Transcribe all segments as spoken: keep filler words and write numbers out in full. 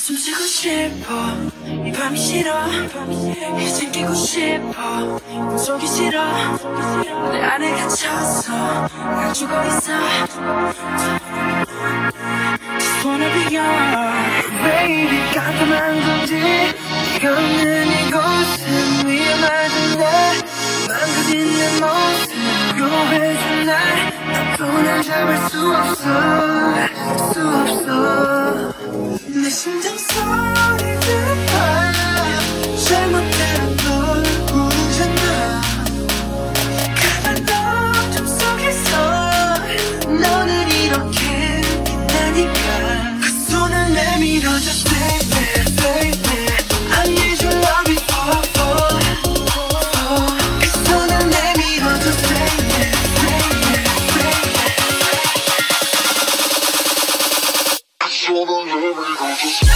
숨쉬고 싶어 이 밤이 싫어 이젠 깨고 싶어 꿈속이 싫어 내 안에 갇혀서 난 죽어있어 Just wanna be yours Baby 깜깜한 건지 네가 없는 이곳은 위험하던데 망가진 내 모습 요해진 날 나도 날 잡을 수 없어 수 없어 내 심장 소리 들어 잘못된 널 부르잖아 가만 어둠 속에서 너는 이렇게 빛나니까 그 손을 내밀어줘 baby baby I need your love before fall 그 손을 내밀어줘 baby baby baby 그 손을 내밀어줘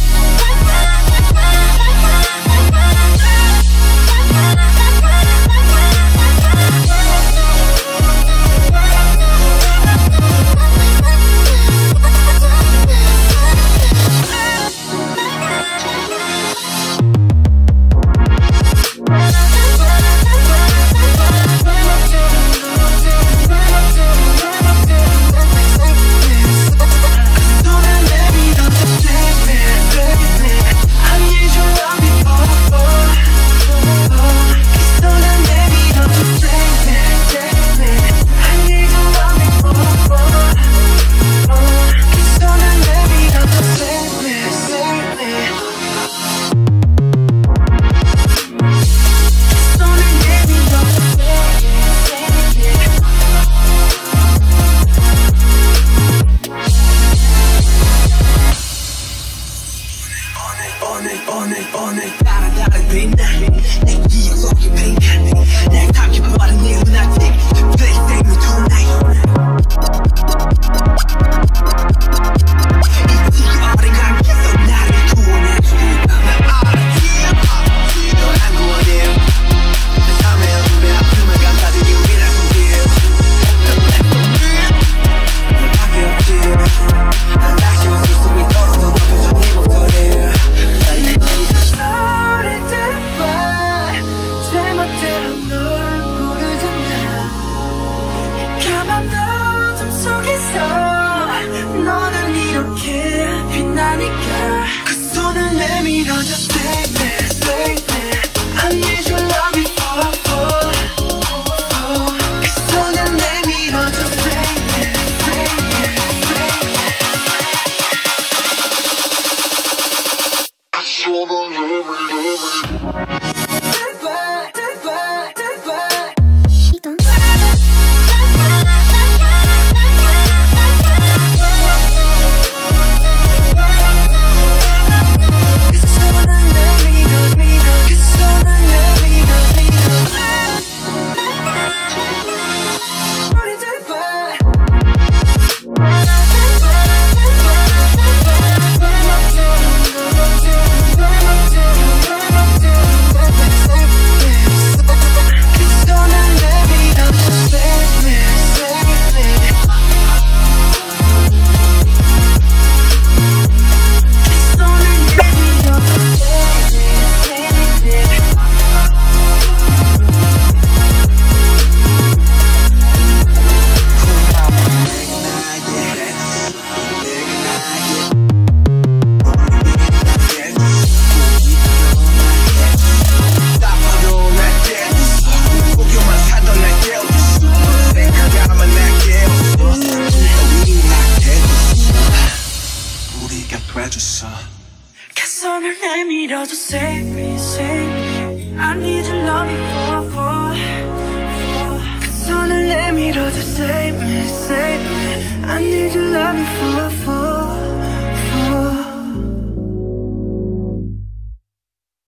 손을 내밀어줘 save me, save me I need your love before fall 그 손을 내밀어줘 save me, save me I need your love before fall